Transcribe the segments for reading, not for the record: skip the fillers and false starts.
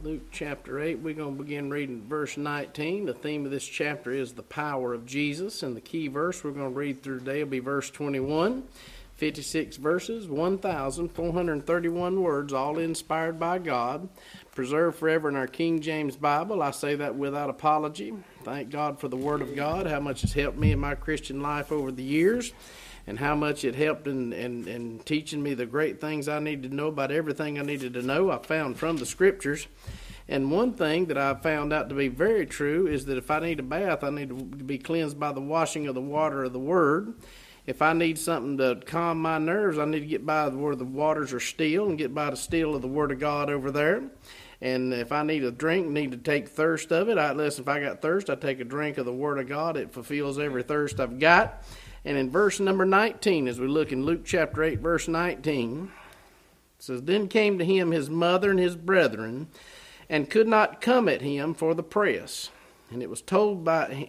Luke chapter 8, we're going to begin reading verse 19. The theme of this chapter is the power of Jesus, and the key verse we're going to read through today will be verse 21. 56 verses, 1,431 words, all inspired by God, preserved forever in our King James Bible. I say that without apology. Thank God for the Word of God, how much it's helped me in my Christian life over the years, and how much it helped in teaching me the great things I needed to know about everything I needed to know. I found from the Scriptures. And one thing that I found out to be very true is that if I need a bath, I need to be cleansed by the washing of the water of the Word. If I need something to calm my nerves, I need to get by where the waters are still and get by the still of the Word of God over there. And if I need a drink, need to take thirst of it, listen, if I got thirst, I take a drink of the Word of God. It fulfills every thirst I've got. And in verse number 19, as we look in Luke chapter 8, verse 19, it says, Then came to him his mother and his brethren, and could not come at him for the press. And it was told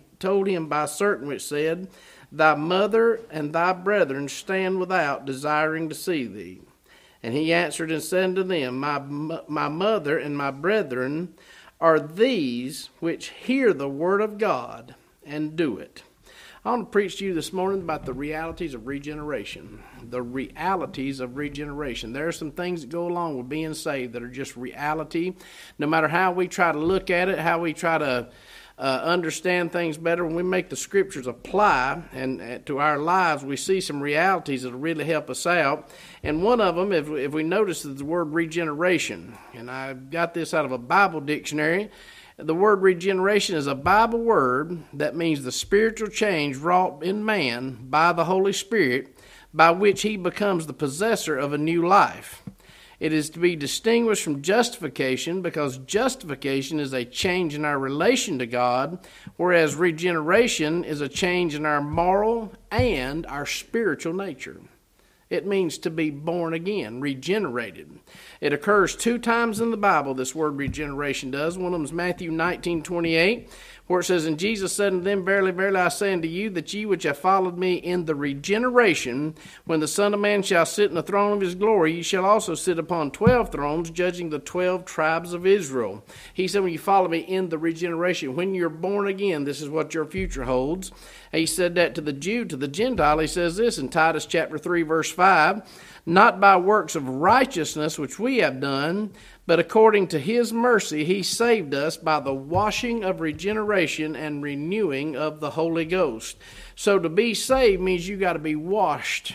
him by certain which said, Thy mother and thy brethren stand without, desiring to see thee. And he answered and said unto them, My mother and my brethren are these which hear the word of God and do it. I want to preach to you this morning about the realities of regeneration. The realities of regeneration. There are some things that go along with being saved that are just reality. No matter how we try to look at it, how we try to understand things better, when we make the Scriptures apply and to our lives, we see some realities that will really help us out. And one of them, if we notice, is the word regeneration. And I got this out of a Bible dictionary. The word regeneration is a Bible word that means the spiritual change wrought in man by the Holy Spirit, by which he becomes the possessor of a new life. It is to be distinguished from justification because justification is a change in our relation to God, whereas regeneration is a change in our moral and our spiritual nature. It means to be born again, regenerated. It occurs 2 times in the Bible, this word regeneration does. One of them is Matthew 19:28, where it says, And Jesus said unto them, Verily, verily, I say unto you, that ye which have followed me in the regeneration, when the Son of Man shall sit in the throne of his glory, ye shall also sit upon 12 thrones, judging the 12 tribes of Israel. He said, when you follow me in the regeneration, when you're born again, this is what your future holds. He said that to the Jew, to the Gentile. He says this in Titus chapter 3, verse 5, Not by works of righteousness which we have done, but according to his mercy he saved us by the washing of regeneration and renewing of the Holy Ghost. So to be saved means you got to be washed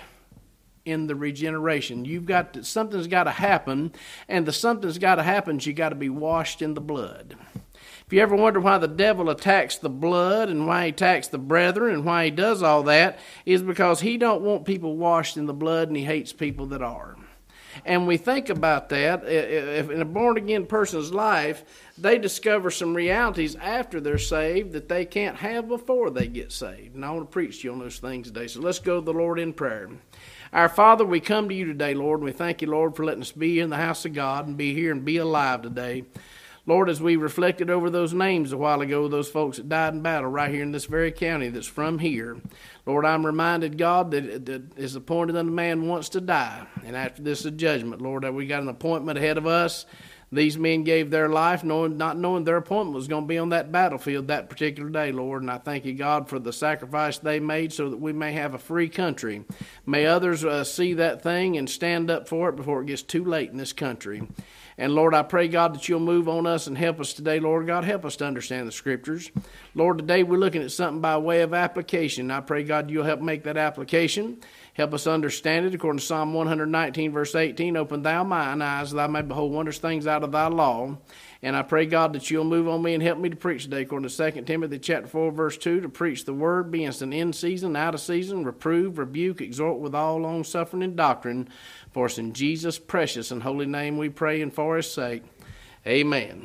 in the regeneration. Something's got to happen, and the something's got to happen is you got to be washed in the blood. If you ever wonder why the devil attacks the blood and why he attacks the brethren and why he does all that, is because he don't want people washed in the blood and he hates people that are. And we think about that, if in a born-again person's life, they discover some realities after they're saved that they can't have before they get saved. And I want to preach to you on those things today. So let's go to the Lord in prayer. Our Father, we come to you today, Lord, and we thank you, Lord, for letting us be in the house of God and be here and be alive today. Lord, as we reflected over those names a while ago, those folks that died in battle right here in this very county that's from here, Lord, I'm reminded, God, that it is appointed unto man once to die, and after this is judgment. Lord, that we got an appointment ahead of us. These men gave their life not knowing their appointment was going to be on that battlefield that particular day, Lord. And I thank you, God, for the sacrifice they made so that we may have a free country. May others see that thing and stand up for it before it gets too late in this country. And, Lord, I pray, God, that you'll move on us and help us today, Lord God. Help us to understand the Scriptures. Lord, today we're looking at something by way of application. I pray, God, you'll help make that application. Help us understand it. According to Psalm 119, verse 18, Open thou mine eyes, that I may behold wondrous things out of thy law. And I pray, God, that you'll move on me and help me to preach today. According to 2 Timothy chapter 4, verse 2, to preach the word, be instant in season, out of season, reprove, rebuke, exhort with all long-suffering and doctrine. For it's in Jesus' precious and holy name we pray, and for his sake. Amen.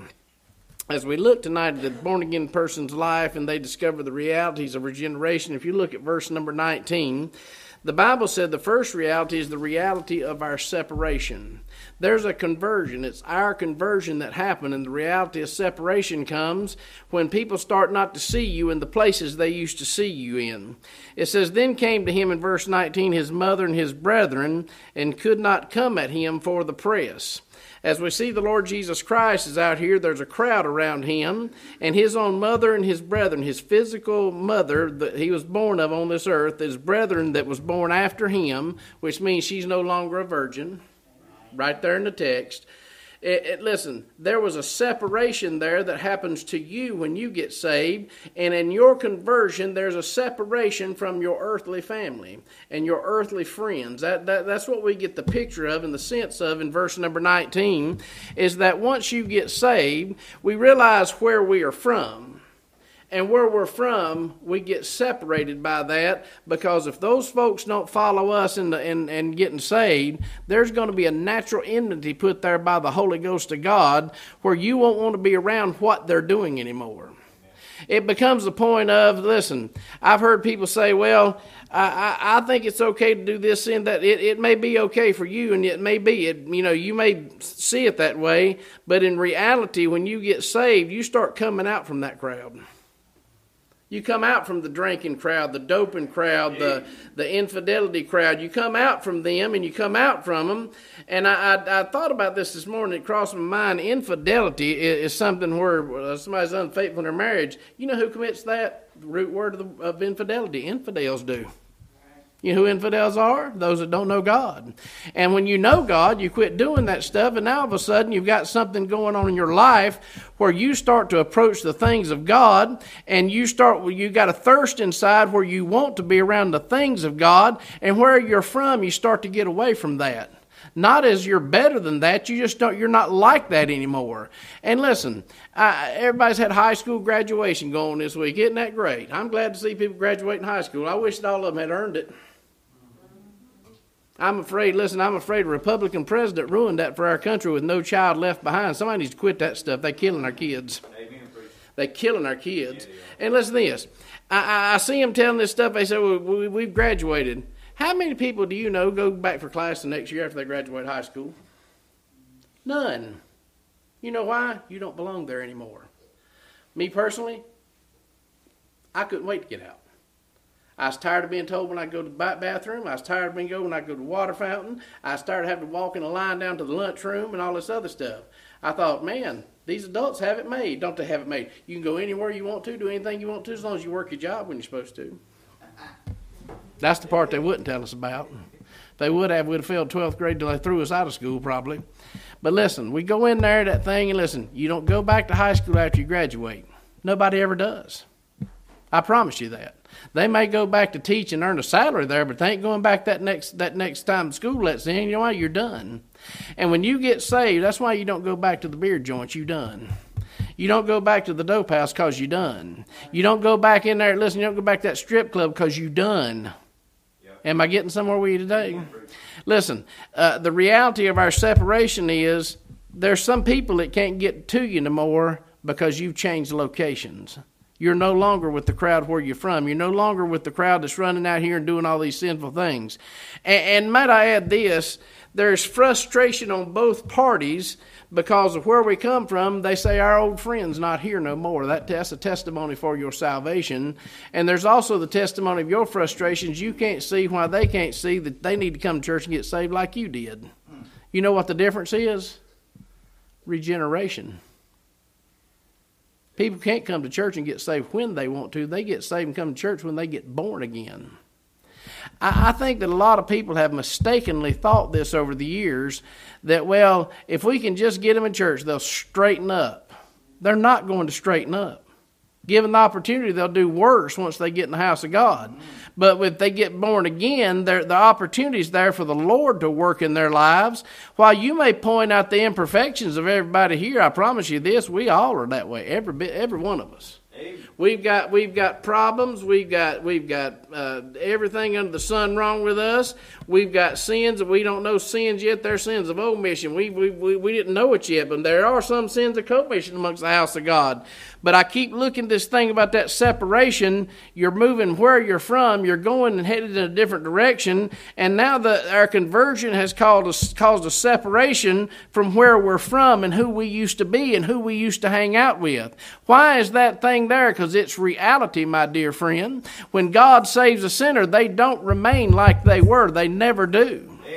As we look tonight at the born-again person's life and they discover the realities of regeneration, if you look at verse number 19, the Bible said the first reality is the reality of our separation. There's a conversion. It's our conversion that happened, and the reality of separation comes when people start not to see you in the places they used to see you in. It says, Then came to him in verse 19 his mother and his brethren, and could not come at him for the press. As we see the Lord Jesus Christ is out here, there's a crowd around him, and his own mother and his brethren, his physical mother that he was born of on this earth, his brethren that was born after him, which means she's no longer a virgin, right there in the text. Listen, there was a separation there that happens to you when you get saved, and in your conversion, there's a separation from your earthly family and your earthly friends. That's what we get the picture of and the sense of in verse number 19, is that once you get saved, we realize where we are from. And where we're from, we get separated by that, because if those folks don't follow us in getting saved, there's going to be a natural enmity put there by the Holy Ghost of God where you won't want to be around what they're doing anymore. It becomes the point of, listen, I've heard people say, well, I think it's okay to do this and that. It may be okay for you, and it may be. You may see it that way, but in reality, when you get saved, you start coming out from that crowd. You come out from the drinking crowd, the doping crowd, the infidelity crowd. You come out from them, and you come out from them. And I thought about this morning. It crossed my mind. Infidelity is something where somebody's unfaithful in their marriage. You know who commits that? The root word of infidelity. Infidels do. You know who infidels are? Those that don't know God. And when you know God, you quit doing that stuff, and now all of a sudden you've got something going on in your life where you start to approach the things of God, and you got a thirst inside where you want to be around the things of God, and where you're from, you start to get away from that. Not as you're better than that, you're not like that anymore. And listen, everybody's had high school graduation going this week. Isn't that great? I'm glad to see people graduating high school. I wish that all of them had earned it. I'm afraid a Republican president ruined that for our country with no child left behind. Somebody needs to quit that stuff. They're killing our kids. They're killing our kids. And listen to this. I see them telling this stuff. They say, well, we've graduated. How many people do you know go back for class the next year after they graduate high school? None. You know why? You don't belong there anymore. Me personally, I couldn't wait to get out. I was tired of being told when I go to the bathroom. I was tired of being told when I go to the water fountain. I was tired of having to walk in a line down to the lunchroom and all this other stuff. I thought, man, these adults have it made. Don't they have it made? You can go anywhere you want to, do anything you want to, as long as you work your job when you're supposed to. That's the part they wouldn't tell us about. If they would have, we'd have failed 12th grade till they threw us out of school probably. But listen, we go in there, that thing, and listen, you don't go back to high school after you graduate. Nobody ever does. I promise you that. They may go back to teach and earn a salary there, but they ain't going back that next time school lets in. You know why? You're done. And when you get saved, that's why you don't go back to the beer joints. You done. You don't go back to the dope house because you done. You don't go back in there. Listen, you don't go back to that strip club because you done. Yep. Am I getting somewhere with you today? Listen, the reality of our separation is there's some people that can't get to you no more because you've changed locations. You're no longer with the crowd where you're from. You're no longer with the crowd that's running out here and doing all these sinful things. And might I add this, there's frustration on both parties because of where we come from. They say our old friend's not here no more. That's a testimony for your salvation. And there's also the testimony of your frustrations. You can't see why they can't see that they need to come to church and get saved like you did. You know what the difference is? Regeneration. People can't come to church and get saved when they want to. They get saved and come to church when they get born again. I think that a lot of people have mistakenly thought this over the years, that, well, if we can just get them in church, they'll straighten up. They're not going to straighten up. Given the opportunity, they'll do worse once they get in the house of God. But if they get born again, the opportunity is there for the Lord to work in their lives. While you may point out the imperfections of everybody here, I promise you this, we all are that way, every one of us. We've got problems. We've got everything under the sun wrong with us. We've got sins that we don't know sins yet. They're sins of omission. We didn't know it yet, but there are some sins of commission amongst the house of God. But I keep looking at this thing about that separation. You're moving where you're from. You're going and headed in a different direction. And now our conversion has caused a separation from where we're from and who we used to be and who we used to hang out with. Why is that thing there? Because it's reality, my dear friend. When God saves a sinner, they don't remain like they were. They never do.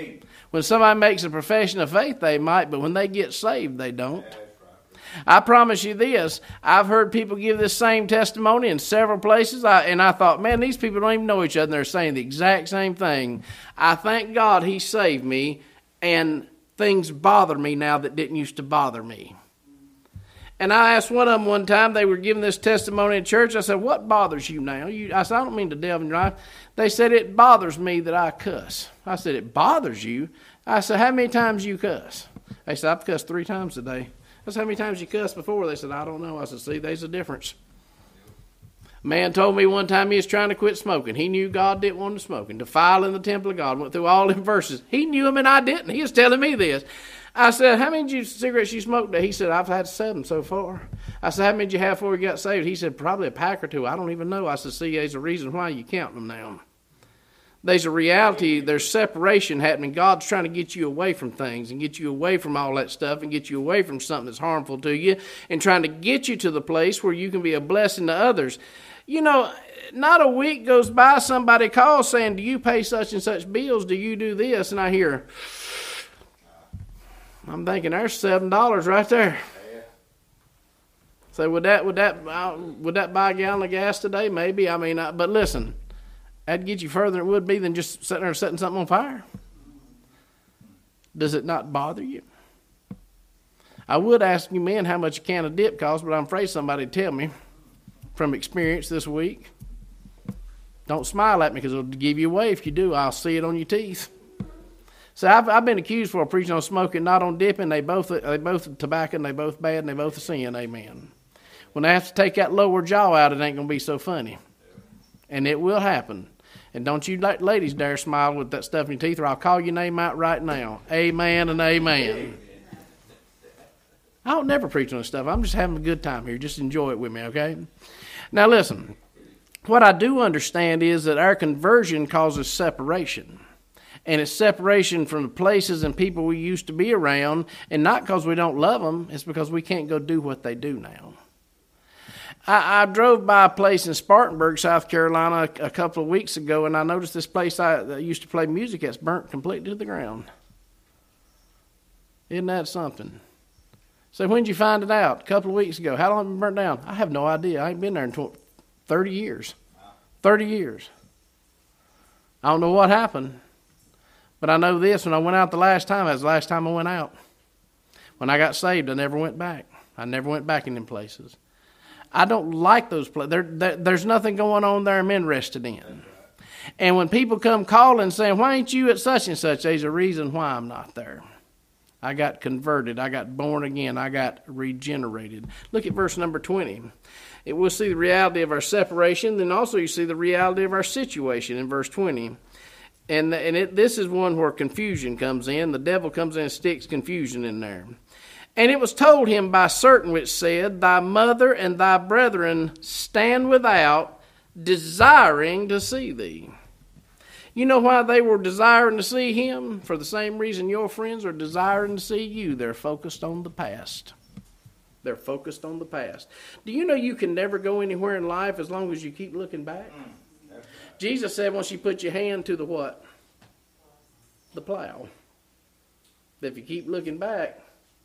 When somebody makes a profession of faith, they might, but when they get saved, they don't. I promise you this, I've heard people give this same testimony in several places, and I thought, man, these people don't even know each other, and they're saying the exact same thing. I thank God He saved me, and things bother me now that didn't used to bother me. And I asked one of them one time, they were giving this testimony in church. I said, what bothers you now? I said, I don't mean to delve in your life. They said, it bothers me that I cuss. I said, it bothers you? I said, how many times you cuss? They said, I've cussed 3 times a day. I said, how many times you cussed before? They said, I don't know. I said, see, there's a difference. A man told me one time he was trying to quit smoking. He knew God didn't want him smoking. Defile in the temple of God. Went through all them verses. He knew them and I didn't. He was telling me this. I said, how many cigarettes you smoked today? He said, I've had 7 so far. I said, how many did you have before you got saved? He said, probably a pack or 2. I don't even know. I said, see, there's a reason why you count them now. There's a reality, there's separation happening. God's trying to get you away from things and get you away from all that stuff and get you away from something that's harmful to you and trying to get you to the place where you can be a blessing to others. You know, not a week goes by, somebody calls saying, do you pay such and such bills? Do you do this? And I hear, I'm thinking, there's $7 right there. So would that buy a gallon of gas today? Maybe. I mean, but listen. That'd get you further than it would be than just sitting there setting something on fire. Does it not bother you? I would ask you men how much a can of dip costs, but I'm afraid somebody would tell me from experience this week. Don't smile at me because it'll give you away. If you do, I'll see it on your teeth. So I've been accused for preaching on smoking, not on dipping. They both tobacco, and they both bad, and they both a sin. Amen. When they have to take that lower jaw out, it ain't going to be so funny. And it will happen. And don't you ladies dare smile with that stuff in your teeth or I'll call your name out right now. Amen and amen. I don't never preach on this stuff. I'm just having a good time here. Just enjoy it with me, okay? Now listen, what I do understand is that our conversion causes separation. And it's separation from the places and people we used to be around. And not because we don't love them. It's because we can't go do what they do now. I drove by a place in Spartanburg, South Carolina, a couple of weeks ago, and I noticed this place I used to play music at's burnt completely to the ground. Isn't that something? So when did you find it out? A couple of weeks ago. How long has it been burnt down? I have no idea. I ain't been there in 30 years. 30 years. I don't know what happened, but I know this. When I went out the last time, that was the last time I went out. When I got saved, I never went back. I never went back in them places. I don't like those places. There's nothing going on there I'm interested in. And when people come calling saying, why ain't you at such and such? There's a reason why I'm not there. I got converted. I got born again. I got regenerated. Look at verse number 20. We'll see the reality of our separation. Then also you see the reality of our situation in verse 20. This is one where confusion comes in. The devil comes in and sticks confusion in there. And it was told him by certain which said, thy mother and thy brethren stand without, desiring to see thee. You know why they were desiring to see him? For the same reason your friends are desiring to see you. They're focused on the past. They're focused on the past. Do you know you can never go anywhere in life as long as you keep looking back? Jesus said once you put your hand to the what? The plow. If you keep looking back,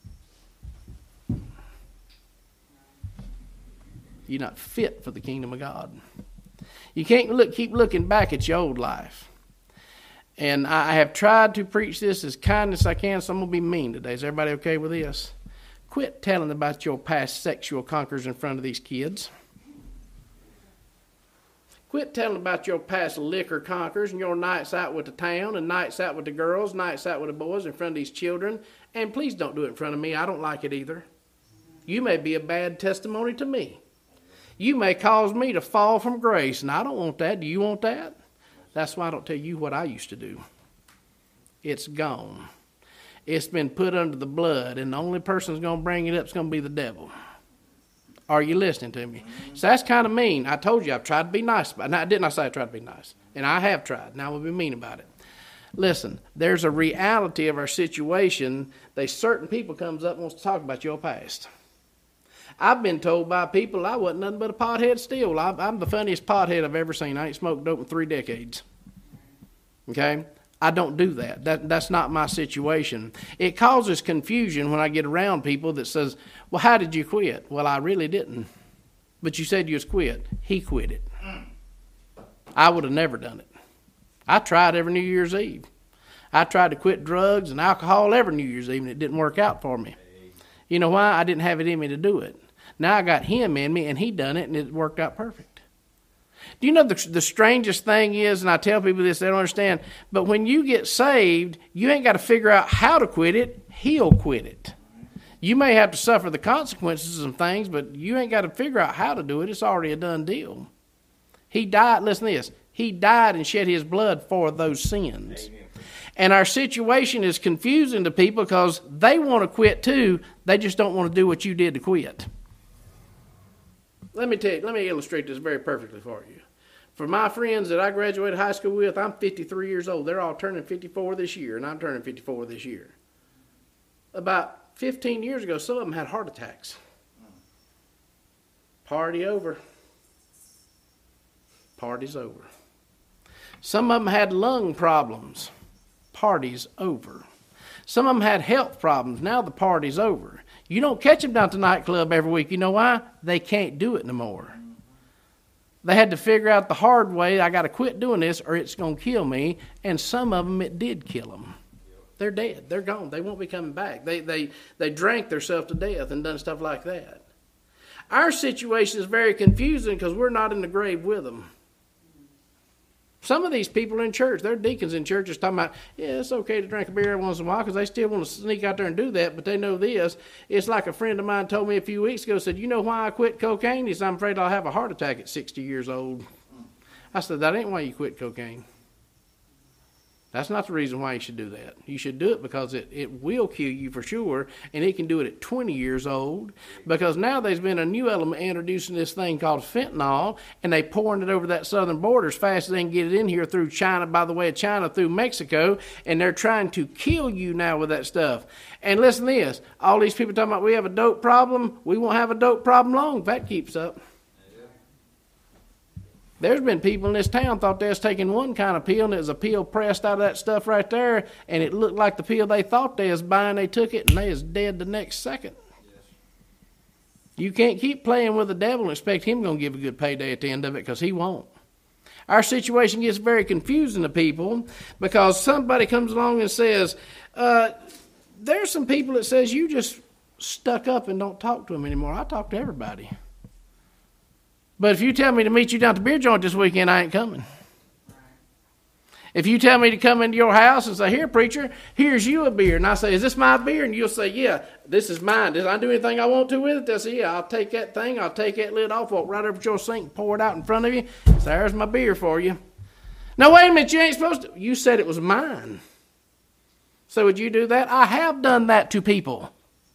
you're not fit for the kingdom of God. You can't keep looking back at your old life. And I have tried to preach this as kind as I can, so I'm going to be mean today. Is everybody okay with this? Quit telling about your past sexual conquers in front of these kids. Quit telling about your past liquor conquers and your nights out with the town and nights out with the girls, nights out with the boys in front of these children. And please don't do it in front of me. I don't like it either. You may be a bad testimony to me. You may cause me to fall from grace, and I don't want that. Do you want that? That's why I don't tell you what I used to do. It's gone. It's been put under the blood, and the only person that's going to bring it up is going to be the devil. Are you listening to me? So that's kind of mean. I told you I've tried to be nice. Now, didn't I say I tried to be nice? And I have tried. Now I'm going to be mean about it. Listen, there's a reality of our situation. Certain people comes up and wants to talk about your past. I've been told by people I wasn't nothing but a pothead still. I'm the funniest pothead I've ever seen. I ain't smoked dope in 3 decades. Okay? I don't do that. That's not my situation. It causes confusion when I get around people that says, well, how did you quit? Well, I really didn't. But you said you was quit. He quit it. I would have never done it. I tried every New Year's Eve. I tried to quit drugs and alcohol every New Year's Eve, and it didn't work out for me. You know why? I didn't have it in me to do it. Now I got him in me, and he done it, and it worked out perfect. Do you know the strangest thing is, and I tell people this, they don't understand, but when you get saved, you ain't got to figure out how to quit it. He'll quit it. You may have to suffer the consequences of some things, but you ain't got to figure out how to do it. It's already a done deal. He died, listen to this, he died and shed his blood for those sins. Amen. And our situation is confusing to people because they want to quit too. They just don't want to do what you did to quit. Let me illustrate this very perfectly for you. For my friends that I graduated high school with, I'm 53 years old. They're all turning 54 this year, and I'm turning 54 this year. About 15 years ago, some of them had heart attacks. Party over. Party's over. Some of them had lung problems. Party's over. Some of them had health problems. Now the party's over. You don't catch them down to the nightclub every week. You know why? They can't do it no more. They had to figure out the hard way, I got to quit doing this or it's going to kill me. And some of them, it did kill them. They're dead. They're gone. They won't be coming back. They drank themselves to death and done stuff like that. Our situation is very confusing because we're not in the grave with them. Some of these people in church, they're deacons in churches talking about, yeah, it's okay to drink a beer every once in a while because they still want to sneak out there and do that, but they know this. It's like a friend of mine told me a few weeks ago, said, you know why I quit cocaine? He said, I'm afraid I'll have a heart attack at 60 years old. I said, that ain't why you quit cocaine. That's not the reason why you should do that. You should do it because it will kill you for sure, and it can do it at 20 years old because now there's been a new element introducing this thing called fentanyl, and they pouring it over that southern border as fast as they can get it in here through China, by the way of China, through Mexico, and they're trying to kill you now with that stuff. And listen to this, all these people talking about we have a dope problem, we won't have a dope problem long if that keeps up. There's been people in this town thought they was taking one kind of pill, and it was a pill pressed out of that stuff right there, and it looked like the pill they thought they was buying. They took it, and they was dead the next second. Yes. You can't keep playing with the devil and expect him going to give a good payday at the end of it, because he won't. Our situation gets very confusing to people because somebody comes along and says, there's some people that says you just stuck up and don't talk to them anymore. I talk to everybody. But if you tell me to meet you down at the beer joint this weekend, I ain't coming. If you tell me to come into your house and say, here, preacher, here's you a beer. And I say, is this my beer? And you'll say, yeah, this is mine. Did I do anything I want to with it? They'll say, yeah, I'll take that thing. I'll take that lid off, walk right over to your sink, pour it out in front of you. So there's my beer for you. Now, wait a minute, you ain't supposed to. You said it was mine. So would you do that? I have done that to people.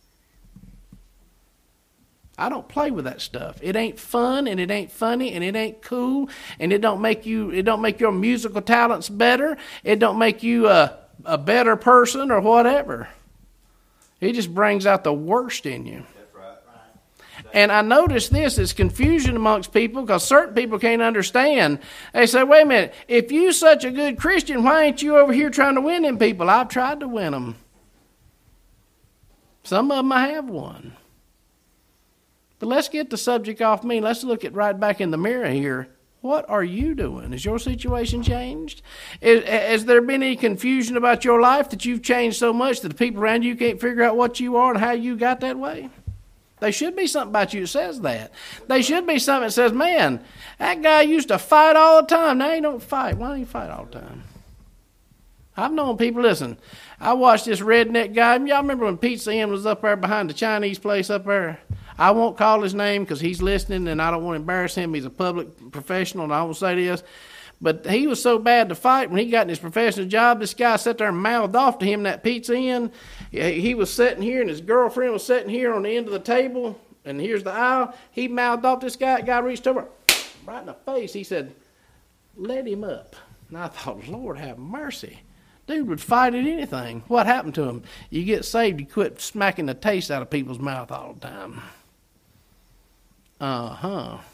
I don't play with that stuff. It ain't fun, and it ain't funny, and it ain't cool, and it don't make your musical talents better. It don't make you a better person or whatever. It just brings out the worst in you. That's right. And I notice this is confusion amongst people because certain people can't understand. They say, wait a minute, if you such a good Christian, why ain't you over here trying to win them people? I've tried to win them. Some of them I have won. But let's get the subject off me. Let's look at right back in the mirror here. What are you doing? Has your situation changed? Has there been any confusion about your life that you've changed so much that the people around you can't figure out what you are and how you got that way? There should be something about you that says that. There should be something that says, man, that guy used to fight all the time. Now he don't fight. Why don't he fight all the time? I've known people, listen, I watched this redneck guy. Y'all remember when Pizza Inn was up there behind the Chinese place up there? I won't call his name because he's listening and I don't want to embarrass him. He's a public professional and I won't say this. But he was so bad to fight when he got in his professional job. This guy sat there and mouthed off to him that Pizza Inn. He was sitting here and his girlfriend was sitting here on the end of the table. And here's the aisle. He mouthed off this guy. The guy reached over right in the face. He said, let him up. And I thought, Lord have mercy. Dude would fight at anything. What happened to him? You get saved, you quit smacking the taste out of people's mouth all the time.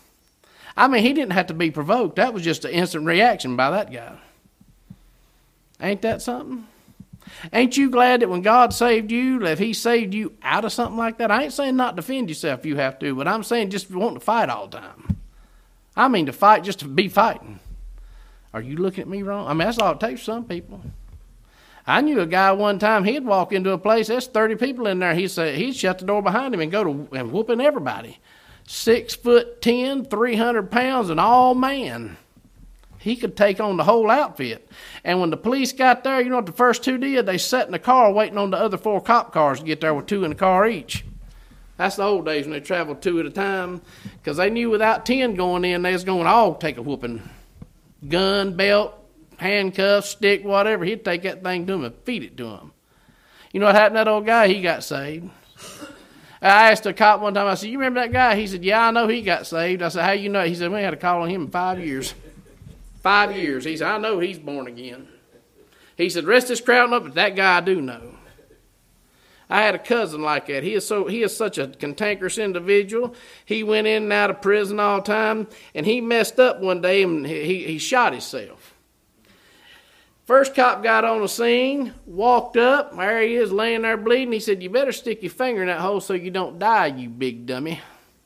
I mean, he didn't have to be provoked. That was just an instant reaction by that guy. Ain't that something? Ain't you glad that when God saved you, if he saved you out of something like that? I ain't saying not defend yourself if you have to, but I'm saying just wanting to fight all the time. I mean to fight just to be fighting. Are you looking at me wrong? I mean, that's all it takes for some people. I knew a guy one time, he'd walk into a place, there's 30 people in there. He'd shut the door behind him and go to and whooping everybody. 6'10", 300 pounds, and all man. He could take on the whole outfit. And when the police got there, you know what the first two did? They sat in the car waiting on the other 4 cop cars to get there with 2 in the car each. That's the old days when they traveled 2 at a time, because they knew without 10 going in, they was going to all take a whooping. Gun, belt, handcuffs, stick, whatever. He'd take that thing to him and feed it to him. You know what happened to that old guy? He got saved. I asked a cop one time, I said, you remember that guy? He said, yeah, I know he got saved. I said, how you know? He said, we had a call on him in 5 years. 5 years. He said, I know he's born again. He said, rest is crowding up, but that guy I do know. I had a cousin like that. He is such a cantankerous individual. He went in and out of prison all the time, and he messed up one day and he shot himself. First cop got on the scene, walked up, there he is laying there bleeding. He said, you better stick your finger in that hole so you don't die, you big dummy.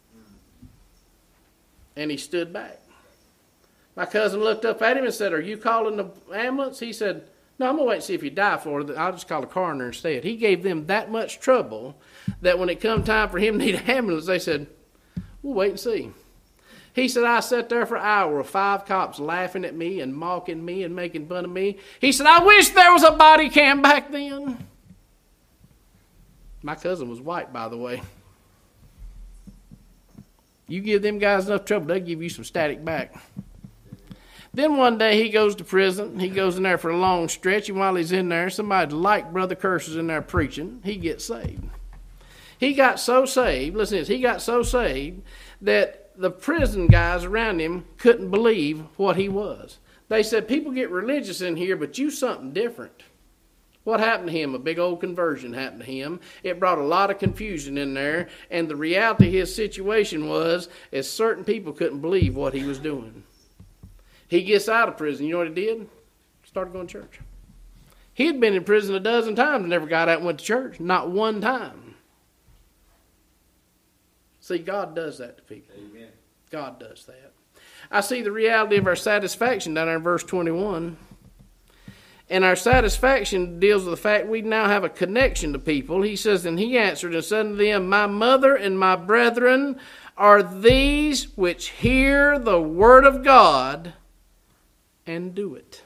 And he stood back. My cousin looked up at him and said, are you calling the ambulance? He said, no, I'm going to wait and see if you die for it. I'll just call the coroner instead. He gave them that much trouble that when it come time for him to need an ambulance, they said, we'll wait and see. He said, I sat there for an hour with 5 cops laughing at me and mocking me and making fun of me. He said, I wish there was a body cam back then. My cousin was white, by the way. You give them guys enough trouble, they'll give you some static back. Then one day he goes to prison. He goes in there for a long stretch, and while he's in there, somebody like Brother Curses in there preaching. He gets saved. He got so saved, listen to this, he got so saved that the prison guys around him couldn't believe what he was. They said, people get religious in here, but you something different. What happened to him? A big old conversion happened to him. It brought a lot of confusion in there, and the reality of his situation was certain people couldn't believe what he was doing. He gets out of prison. You know what he did? Started going to church. He had been in prison a dozen times and never got out and went to church. Not one time. See, God does that to people. Amen. God does that. I see the reality of our satisfaction down there in verse 21. And our satisfaction deals with the fact we now have a connection to people. He says, and he answered and said unto them, my mother and my brethren are these which hear the word of God and do it.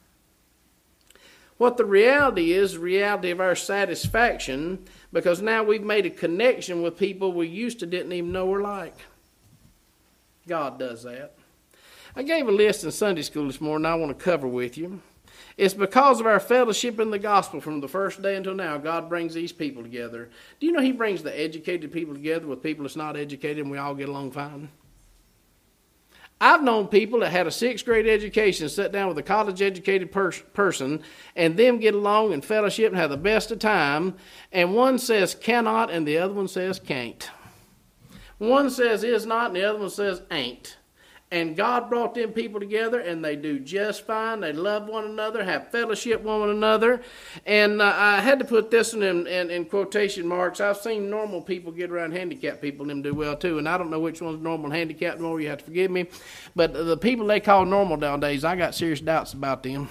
What the reality is, the reality of our satisfaction, because now we've made a connection with people we used to didn't even know were like. God does that. I gave a list in Sunday school this morning I want to cover with you. It's because of our fellowship in the gospel from the first day until now, God brings these people together. Do you know he brings the educated people together with people that's not educated and we all get along fine? I've known people that had a 6th grade education sit down with a college-educated person and them get along and fellowship and have the best of time, and one says cannot and the other one says can't. One says is not and the other one says ain't. And God brought them people together, and they do just fine. They love one another, have fellowship with one another. And I had to put this one in quotation marks. I've seen normal people get around handicapped people, and them do well too. And I don't know which one's normal and handicapped more. You have to forgive me. But the people they call normal nowadays, I got serious doubts about them.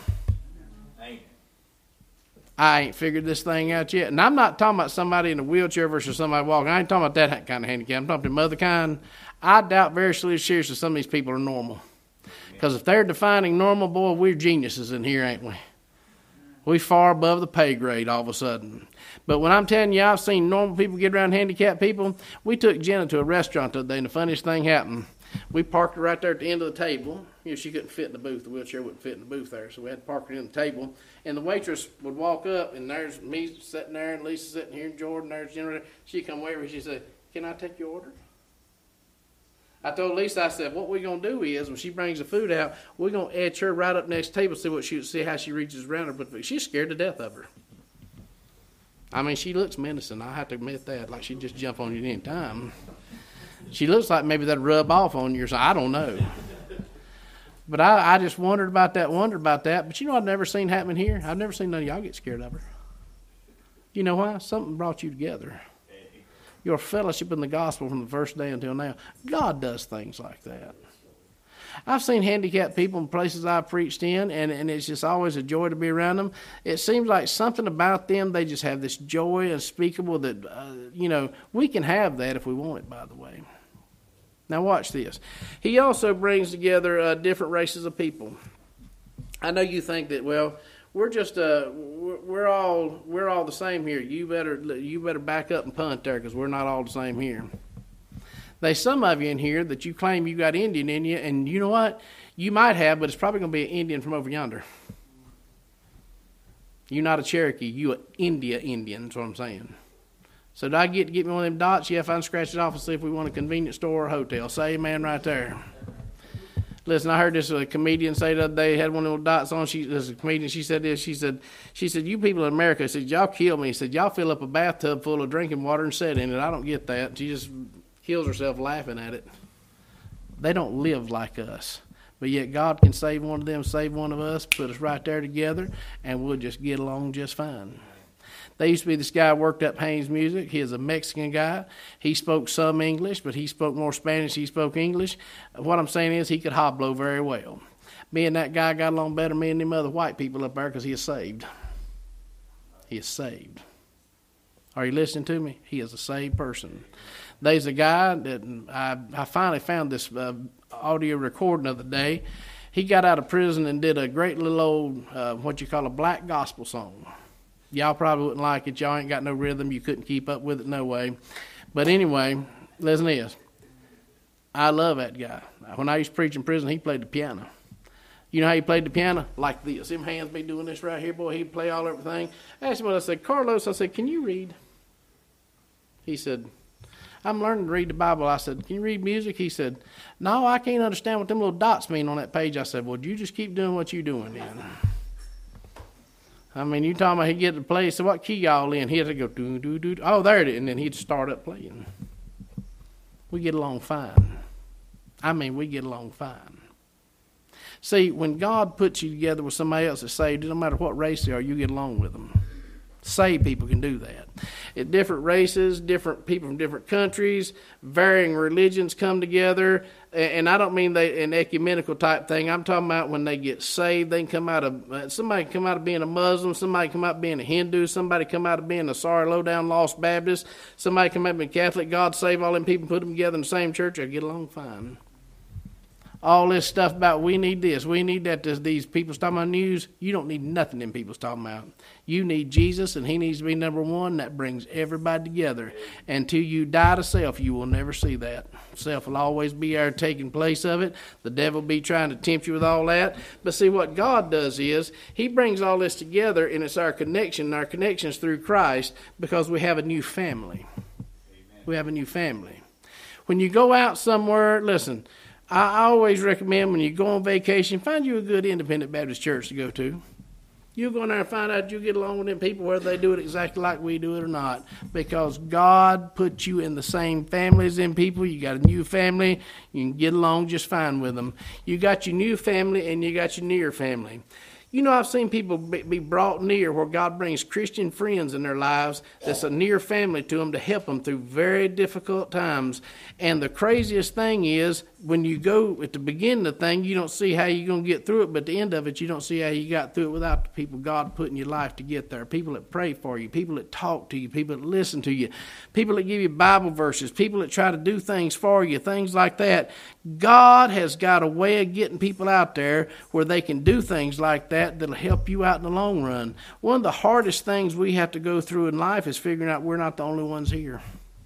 I ain't figured this thing out yet. And I'm not talking about somebody in a wheelchair versus somebody walking. I ain't talking about that kind of handicap. I'm talking about the other kind. I doubt very seriously some of these people are normal. Because if they're defining normal, boy, we're geniuses in here, ain't we? We far above the pay grade all of a sudden. But when I'm telling you, I've seen normal people get around handicapped people. We took Jenna to a restaurant the other day, and the funniest thing happened. We parked her right there at the end of the table. You know, she couldn't fit in the booth. The wheelchair wouldn't fit in the booth there, so we had to park her in the table. And the waitress would walk up, and there's me sitting there, and Lisa sitting here, and Jordan, there's Jenna. She'd come over, and she said, "Can I take your order?" I told Lisa, I said, what we're going to do is, when she brings the food out, we're going to edge her right up next to the table, see how she reaches around her. But she's scared to death of her. I mean, she looks menacing. I have to admit that. Like she'd just jump on you any time. She looks like maybe that'd rub off on you or something. I don't know. But I just wondered about that. But you know, I've never seen happening here. I've never seen none of y'all get scared of her. You know why? Something brought you together. Your fellowship in the gospel from the first day until now. God does things like that. I've seen handicapped people in places I've preached in, and it's just always a joy to be around them. It seems like something about them, they just have this joy unspeakable that, we can have that if we want it, by the way. Now watch this. He also brings together different races of people. I know you think that, well, we're just we're all the same here. You better back up and punt there, because we're not all the same here. There's some of you in here that you claim you got Indian in you, and you know what? You might have, but it's probably going to be an Indian from over yonder. You're not a Cherokee. You an Indian, that's what I'm saying. So do I get me one of them dots? Yeah, if I can scratch it off and see if we want a convenience store or a hotel. Say amen right there. Listen, I heard this comedian say the other day, had one of those dots on. This comedian, she said this. She said, you people in America, said, y'all kill me. She said, y'all fill up a bathtub full of drinking water and sit in it. I don't get that. She just kills herself laughing at it. They don't live like us. But yet God can save one of them, save one of us, put us right there together, and we'll just get along just fine. There used to be this guy who worked up Haynes Music. He is a Mexican guy. He spoke some English, but he spoke more Spanish than he spoke English. What I'm saying is he could hoblo very well. Me and that guy got along better than me and them other white people up there because he is saved. He is saved. Are you listening to me? He is a saved person. There's a guy that I finally found this audio recording of the day. He got out of prison and did a great little old, what you call a black gospel song. Y'all probably wouldn't like it. Y'all ain't got no rhythm. You couldn't keep up with it no way. But anyway, listen to this. I love that guy. When I used to preach in prison, he played the piano. You know how he played the piano? Like this. Them hands be doing this right here, boy. He'd play all everything. I asked him, I said, Carlos, I said, can you read? He said, I'm learning to read the Bible. I said, can you read music? He said, no, I can't understand what them little dots mean on that page. I said, well, you just keep doing what you're doing then. I mean, you talking about he'd get to play, so what key y'all in? He'd have to go, doo, doo, doo. Oh, there it is. And then he'd start up playing. We get along fine. I mean, we get along fine. See, when God puts you together with somebody else that's saved, no matter what race they are, you get along with them. Saved people can do that. At different races, different people from different countries, varying religions come together. And I don't mean an ecumenical type thing. I'm talking about when they get saved, they can come out of, somebody can come out of being a Muslim, somebody come out of being a Hindu, somebody come out of being a sorry, low-down, lost Baptist, somebody come out of being Catholic. God save all them people, put them together in the same church, they get along fine. All this stuff about we need this, we need that, these people's talking about news, you don't need nothing them people's talking about. You need Jesus, and he needs to be number one. That brings everybody together. Until you die to self, you will never see that. Self will always be there taking place of it. The devil will be trying to tempt you with all that. But see, what God does is he brings all this together, and it's our connection. And our connection is through Christ because we have a new family. Amen. We have a new family. When you go out somewhere, listen, I always recommend when you go on vacation, find you a good independent Baptist church to go to. You go in there and find out you get along with them people, whether they do it exactly like we do it or not. Because God put you in the same family as them people. You got a new family. You can get along just fine with them. You got your new family and you got your near family. You know, I've seen people be brought near where God brings Christian friends in their lives that's a near family to them to help them through very difficult times. And the craziest thing is when you go at the beginning of the thing, you don't see how you're going to get through it. But at the end of it, you don't see how you got through it without the people God put in your life to get there. People that pray for you, people that talk to you, people that listen to you, people that give you Bible verses, people that try to do things for you, things like that. God has got a way of getting people out there where they can do things like that that'll help you out in the long run. One of the hardest things we have to go through in life is figuring out we're not the only ones here.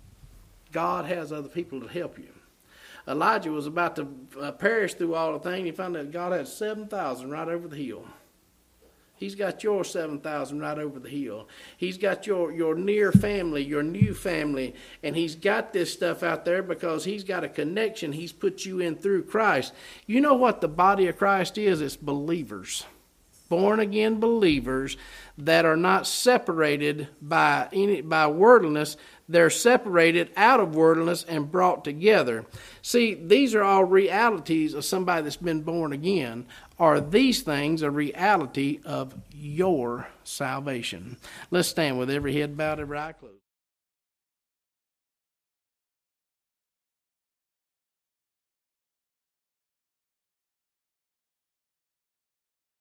God has other people to help you. Elijah was about to perish through all the thing. He found that God had 7,000 right over the hill. He's got your 7,000 right over the hill. He's got your near family, your new family, and he's got this stuff out there because he's got a connection he's put you in through Christ. You know what the body of Christ is? It's believers. born-again believers that are not separated by worldliness. They're separated out of worldliness and brought together. See, these are all realities of somebody that's been born again. Are these things a reality of your salvation? Let's stand with every head bowed, every eye closed.